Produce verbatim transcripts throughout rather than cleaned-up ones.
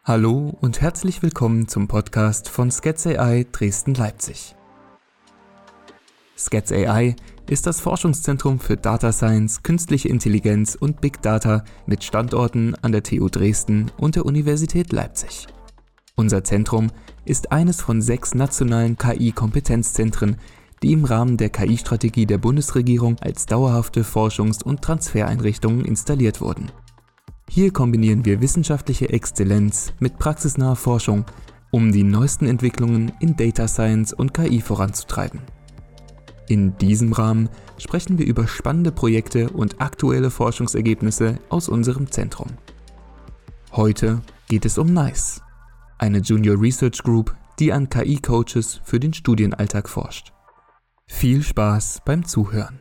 Hallo und herzlich willkommen zum Podcast von SketchAI Dresden-Leipzig. SketchAI ist das Forschungszentrum für Data Science, Künstliche Intelligenz und Big Data mit Standorten an der T U Dresden und der Universität Leipzig. Unser Zentrum ist eines von sechs nationalen K I-Kompetenzzentren, die im Rahmen der K I-Strategie der Bundesregierung als dauerhafte Forschungs- und Transfereinrichtungen installiert wurden. Hier kombinieren wir wissenschaftliche Exzellenz mit praxisnaher Forschung, um die neuesten Entwicklungen in Data Science und K I voranzutreiben. In diesem Rahmen sprechen wir über spannende Projekte und aktuelle Forschungsergebnisse aus unserem Zentrum. Heute geht es um NICE, eine Junior Research Group, die an K I-Coaches für den Studienalltag forscht. Viel Spaß beim Zuhören.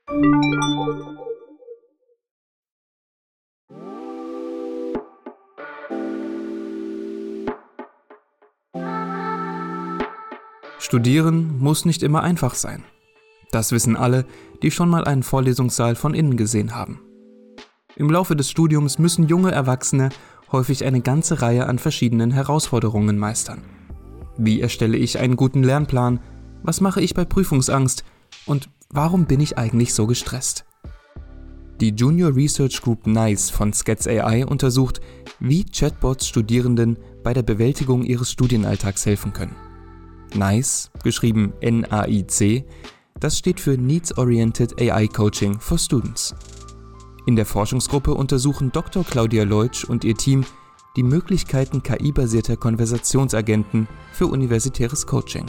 Studieren muss nicht immer einfach sein. Das wissen alle, die schon mal einen Vorlesungssaal von innen gesehen haben. Im Laufe des Studiums müssen junge Erwachsene häufig eine ganze Reihe an verschiedenen Herausforderungen meistern. Wie erstelle ich einen guten Lernplan? Was mache ich bei Prüfungsangst? Und warum bin ich eigentlich so gestresst? Die Junior Research Group NICE von SketchAI untersucht, wie Chatbots Studierenden bei der Bewältigung ihres Studienalltags helfen können. NICE, geschrieben N A I C, das steht für Needs-Oriented A I Coaching for Students. In der Forschungsgruppe untersuchen Doktor Claudia Leutsch und ihr Team die Möglichkeiten K I-basierter Konversationsagenten für universitäres Coaching.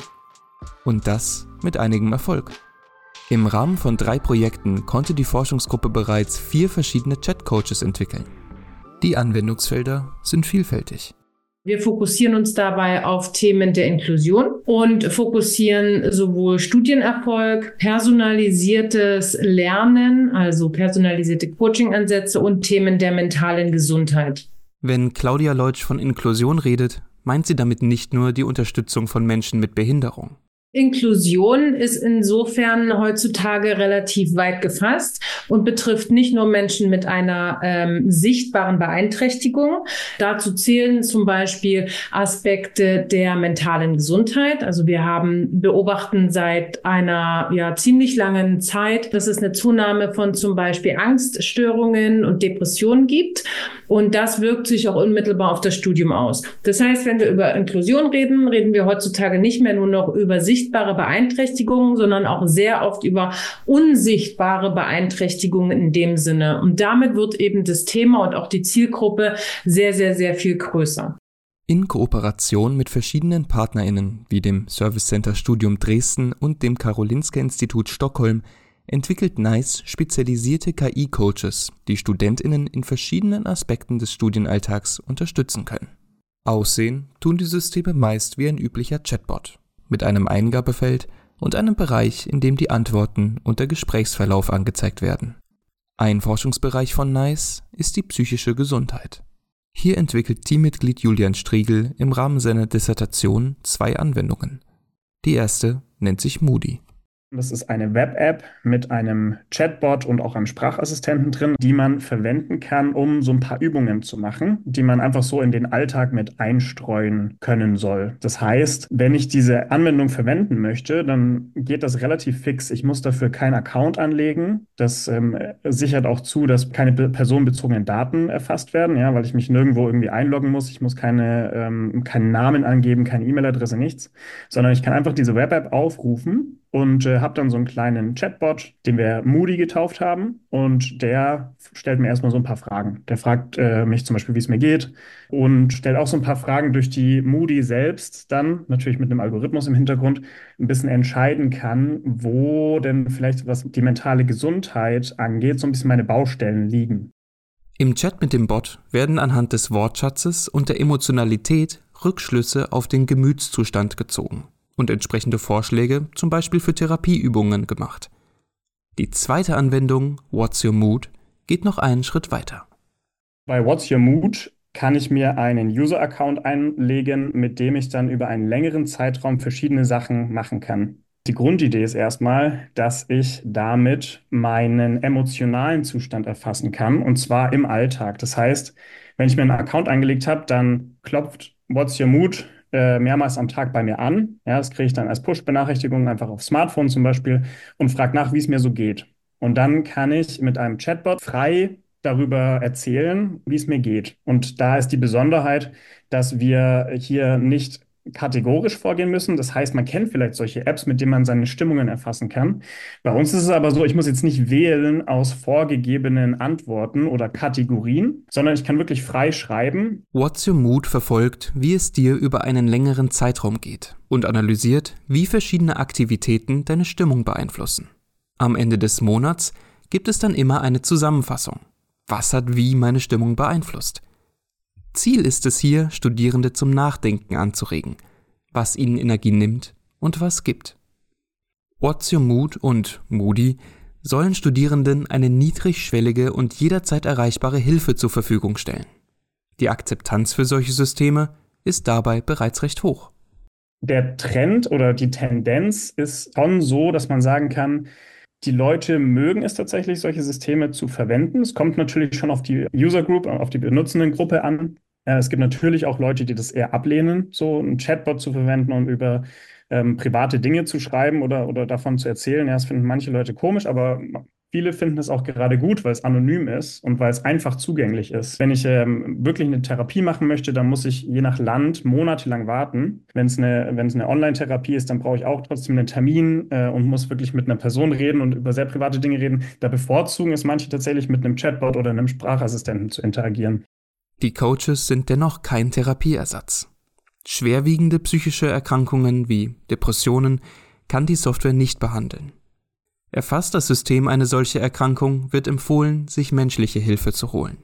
Und das mit einigem Erfolg. Im Rahmen von drei Projekten konnte die Forschungsgruppe bereits vier verschiedene Chat-Coaches entwickeln. Die Anwendungsfelder sind vielfältig. Wir fokussieren uns dabei auf Themen der Inklusion und fokussieren sowohl Studienerfolg, personalisiertes Lernen, also personalisierte Coaching-Ansätze und Themen der mentalen Gesundheit. Wenn Claudia Leutsch von Inklusion redet, meint sie damit nicht nur die Unterstützung von Menschen mit Behinderung. Inklusion ist insofern heutzutage relativ weit gefasst und betrifft nicht nur Menschen mit einer ähm, sichtbaren Beeinträchtigung. Dazu zählen zum Beispiel Aspekte der mentalen Gesundheit. Also wir haben beobachten seit einer ja ziemlich langen Zeit, dass es eine Zunahme von zum Beispiel Angststörungen und Depressionen gibt. Und das wirkt sich auch unmittelbar auf das Studium aus. Das heißt, wenn wir über Inklusion reden, reden wir heutzutage nicht mehr nur noch über sichtbare Beeinträchtigungen, sondern auch sehr oft über unsichtbare Beeinträchtigungen in dem Sinne. Und damit wird eben das Thema und auch die Zielgruppe sehr, sehr, sehr viel größer. In Kooperation mit verschiedenen PartnerInnen wie dem Service Center Studium Dresden und dem Karolinska-Institut Stockholm entwickelt NICE spezialisierte K I-Coaches, die StudentInnen in verschiedenen Aspekten des Studienalltags unterstützen können. Aussehen tun die Systeme meist wie ein üblicher Chatbot, mit einem Eingabefeld und einem Bereich, in dem die Antworten und der Gesprächsverlauf angezeigt werden. Ein Forschungsbereich von NICE ist die psychische Gesundheit. Hier entwickelt Teammitglied Julian Striegel im Rahmen seiner Dissertation zwei Anwendungen. Die erste nennt sich Moody. Das ist eine Web-App mit einem Chatbot und auch einem Sprachassistenten drin, die man verwenden kann, um so ein paar Übungen zu machen, die man einfach so in den Alltag mit einstreuen können soll. Das heißt, wenn ich diese Anwendung verwenden möchte, dann geht das relativ fix. Ich muss dafür keinen Account anlegen. Das ähm, sichert auch zu, dass keine personenbezogenen Daten erfasst werden, ja, weil ich mich nirgendwo irgendwie einloggen muss. Ich muss keine, ähm, keinen Namen angeben, keine E-Mail-Adresse, nichts, sondern ich kann einfach diese Web-App aufrufen und äh, habe dann so einen kleinen Chatbot, den wir Moody getauft haben, und der stellt mir erstmal so ein paar Fragen. Der fragt äh, mich zum Beispiel, wie es mir geht, und stellt auch so ein paar Fragen, durch die Moody selbst dann, natürlich mit einem Algorithmus im Hintergrund, ein bisschen entscheiden kann, wo denn vielleicht, was die mentale Gesundheit angeht, so ein bisschen meine Baustellen liegen. Im Chat mit dem Bot werden anhand des Wortschatzes und der Emotionalität Rückschlüsse auf den Gemütszustand gezogen und entsprechende Vorschläge, zum Beispiel für Therapieübungen, gemacht. Die zweite Anwendung, What's Your Mood, geht noch einen Schritt weiter. Bei What's Your Mood kann ich mir einen User-Account einlegen, mit dem ich dann über einen längeren Zeitraum verschiedene Sachen machen kann. Die Grundidee ist erstmal, dass ich damit meinen emotionalen Zustand erfassen kann, und zwar im Alltag. Das heißt, wenn ich mir einen Account angelegt habe, dann klopft What's Your Mood äh, mehrmals am Tag bei mir an. Ja, das kriege ich dann als Push-Benachrichtigung einfach auf Smartphone zum Beispiel und frage nach, wie es mir so geht. Und dann kann ich mit einem Chatbot frei darüber erzählen, wie es mir geht. Und da ist die Besonderheit, dass wir hier nicht kategorisch vorgehen müssen. Das heißt, man kennt vielleicht solche Apps, mit denen man seine Stimmungen erfassen kann. Bei uns ist es aber so, ich muss jetzt nicht wählen aus vorgegebenen Antworten oder Kategorien, sondern ich kann wirklich frei schreiben. What's Your Mood verfolgt, wie es dir über einen längeren Zeitraum geht und analysiert, wie verschiedene Aktivitäten deine Stimmung beeinflussen. Am Ende des Monats gibt es dann immer eine Zusammenfassung. Was hat wie meine Stimmung beeinflusst? Ziel ist es hier, Studierende zum Nachdenken anzuregen, was ihnen Energie nimmt und was gibt. What's Your Mood und Moody sollen Studierenden eine niedrigschwellige und jederzeit erreichbare Hilfe zur Verfügung stellen. Die Akzeptanz für solche Systeme ist dabei bereits recht hoch. Der Trend oder die Tendenz ist schon so, dass man sagen kann, die Leute mögen es tatsächlich, solche Systeme zu verwenden. Es kommt natürlich schon auf die User Group, auf die Benutzendengruppe an. Es gibt natürlich auch Leute, die das eher ablehnen, so einen Chatbot zu verwenden und über ähm, private Dinge zu schreiben oder, oder davon zu erzählen. Ja, das finden manche Leute komisch, aber viele finden es auch gerade gut, weil es anonym ist und weil es einfach zugänglich ist. Wenn ich ähm, wirklich eine Therapie machen möchte, dann muss ich je nach Land monatelang warten. Wenn es eine, wenn es eine Online-Therapie ist, dann brauche ich auch trotzdem einen Termin äh, und muss wirklich mit einer Person reden und über sehr private Dinge reden. Da bevorzugen es manche tatsächlich, mit einem Chatbot oder einem Sprachassistenten zu interagieren. Die Coaches sind dennoch kein Therapieersatz. Schwerwiegende psychische Erkrankungen wie Depressionen kann die Software nicht behandeln. Erfasst das System eine solche Erkrankung, wird empfohlen, sich menschliche Hilfe zu holen.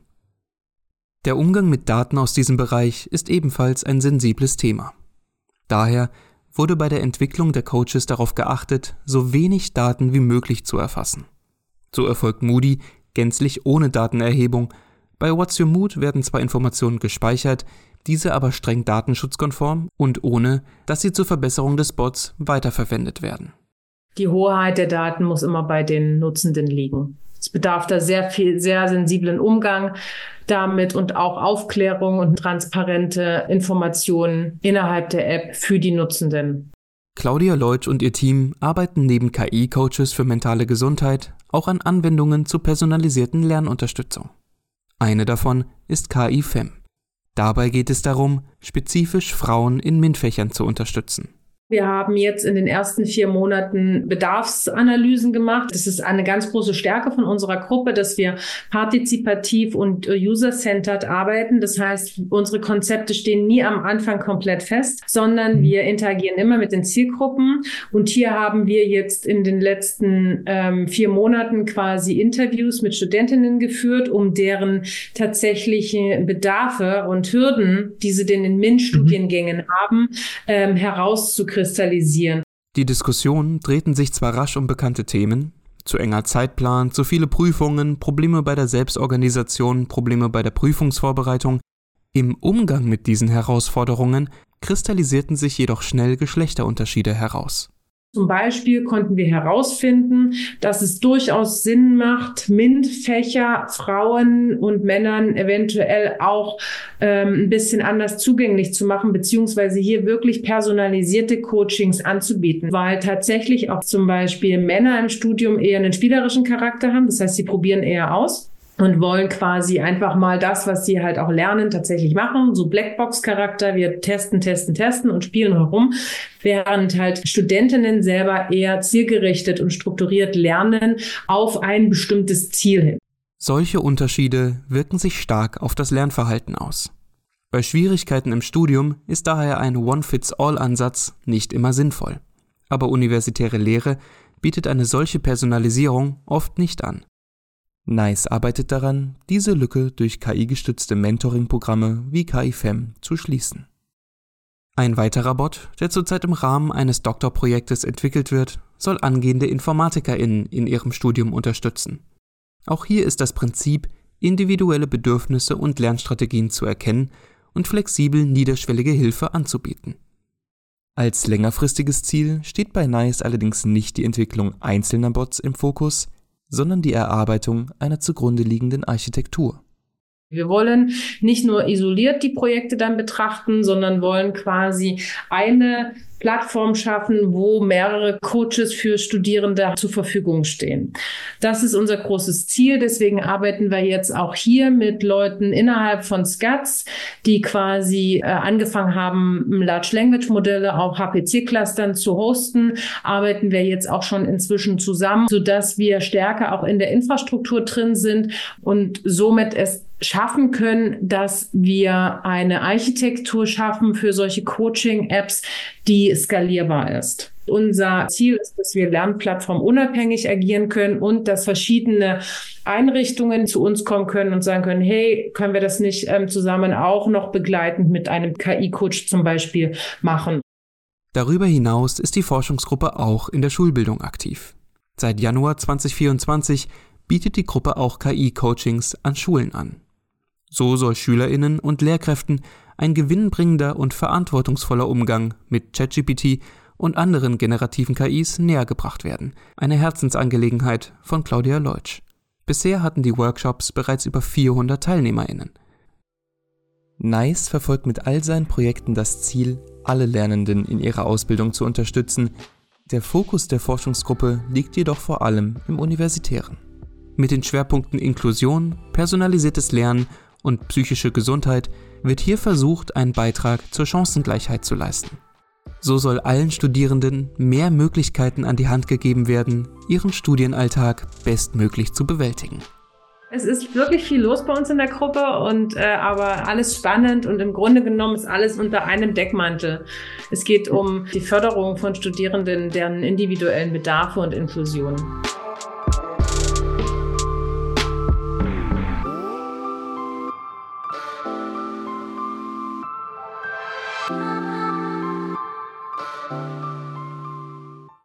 Der Umgang mit Daten aus diesem Bereich ist ebenfalls ein sensibles Thema. Daher wurde bei der Entwicklung der Coaches darauf geachtet, so wenig Daten wie möglich zu erfassen. So erfolgt Moody gänzlich ohne Datenerhebung. Bei What's Your Mood werden zwar Informationen gespeichert, diese aber streng datenschutzkonform und ohne, dass sie zur Verbesserung des Bots weiterverwendet werden. Die Hoheit der Daten muss immer bei den Nutzenden liegen. Es bedarf da sehr viel, sehr sensiblen Umgang damit und auch Aufklärung und transparente Informationen innerhalb der App für die Nutzenden. Claudia Leutsch und ihr Team arbeiten neben K I-Coaches für mentale Gesundheit auch an Anwendungen zur personalisierten Lernunterstützung. Eine davon ist K I Fem. Dabei geht es darum, spezifisch Frauen in MINT-Fächern zu unterstützen. Wir haben jetzt in den ersten vier Monaten Bedarfsanalysen gemacht. Das ist eine ganz große Stärke von unserer Gruppe, dass wir partizipativ und user-centered arbeiten. Das heißt, unsere Konzepte stehen nie am Anfang komplett fest, sondern wir interagieren immer mit den Zielgruppen. Und hier haben wir jetzt in den letzten ähm, vier Monaten quasi Interviews mit Studentinnen geführt, um deren tatsächliche Bedarfe und Hürden, die sie denn in MINT-Studiengängen mhm. haben, ähm, herauszukriegen. Kristallisieren. Die Diskussionen drehten sich zwar rasch um bekannte Themen, zu enger Zeitplan, zu viele Prüfungen, Probleme bei der Selbstorganisation, Probleme bei der Prüfungsvorbereitung. Im Umgang mit diesen Herausforderungen kristallisierten sich jedoch schnell Geschlechterunterschiede heraus. Zum Beispiel konnten wir herausfinden, dass es durchaus Sinn macht, MINT-Fächer Frauen und Männern eventuell auch ähm, ein bisschen anders zugänglich zu machen, beziehungsweise hier wirklich personalisierte Coachings anzubieten, weil tatsächlich auch zum Beispiel Männer im Studium eher einen spielerischen Charakter haben. Das heißt, sie probieren eher aus und wollen quasi einfach mal das, was sie halt auch lernen, tatsächlich machen. So Blackbox-Charakter, wir testen, testen, testen und spielen herum, während halt Studentinnen selber eher zielgerichtet und strukturiert lernen auf ein bestimmtes Ziel hin. Solche Unterschiede wirken sich stark auf das Lernverhalten aus. Bei Schwierigkeiten im Studium ist daher ein One-Fits-All-Ansatz nicht immer sinnvoll. Aber universitäre Lehre bietet eine solche Personalisierung oft nicht an. NICE arbeitet daran, diese Lücke durch K I-gestützte Mentoring-Programme wie K I Fem zu schließen. Ein weiterer Bot, der zurzeit im Rahmen eines Doktorprojektes entwickelt wird, soll angehende InformatikerInnen in ihrem Studium unterstützen. Auch hier ist das Prinzip, individuelle Bedürfnisse und Lernstrategien zu erkennen und flexibel niederschwellige Hilfe anzubieten. Als längerfristiges Ziel steht bei NICE allerdings nicht die Entwicklung einzelner Bots im Fokus, sondern die Erarbeitung einer zugrunde liegenden Architektur. Wir wollen nicht nur isoliert die Projekte dann betrachten, sondern wollen quasi eine Plattform schaffen, wo mehrere Coaches für Studierende zur Verfügung stehen. Das ist unser großes Ziel. Deswegen arbeiten wir jetzt auch hier mit Leuten innerhalb von S C A T S, die quasi äh, angefangen haben, Large Language Modelle auf H P C-Clustern zu hosten. Arbeiten wir jetzt auch schon inzwischen zusammen, sodass wir stärker auch in der Infrastruktur drin sind und somit es schaffen können, dass wir eine Architektur schaffen für solche Coaching-Apps, die skalierbar ist. Unser Ziel ist, dass wir lernplattformunabhängig agieren können und dass verschiedene Einrichtungen zu uns kommen können und sagen können, hey, können wir das nicht ähm, zusammen auch noch begleitend mit einem K I-Coach zum Beispiel machen? Darüber hinaus ist die Forschungsgruppe auch in der Schulbildung aktiv. Seit Januar zwanzig vierundzwanzig bietet die Gruppe auch K I-Coachings an Schulen an. So soll SchülerInnen und Lehrkräften ein gewinnbringender und verantwortungsvoller Umgang mit ChatGPT und anderen generativen K Is näher gebracht werden. Eine Herzensangelegenheit von Claudia Leutsch. Bisher hatten die Workshops bereits über vierhundert TeilnehmerInnen. NICE verfolgt mit all seinen Projekten das Ziel, alle Lernenden in ihrer Ausbildung zu unterstützen. Der Fokus der Forschungsgruppe liegt jedoch vor allem im Universitären. Mit den Schwerpunkten Inklusion, personalisiertes Lernen und psychische Gesundheit wird hier versucht, einen Beitrag zur Chancengleichheit zu leisten. So soll allen Studierenden mehr Möglichkeiten an die Hand gegeben werden, ihren Studienalltag bestmöglich zu bewältigen. Es ist wirklich viel los bei uns in der Gruppe und äh, aber alles spannend und im Grunde genommen ist alles unter einem Deckmantel. Es geht um die Förderung von Studierenden, deren individuellen Bedarfe und Inklusion. Thank you.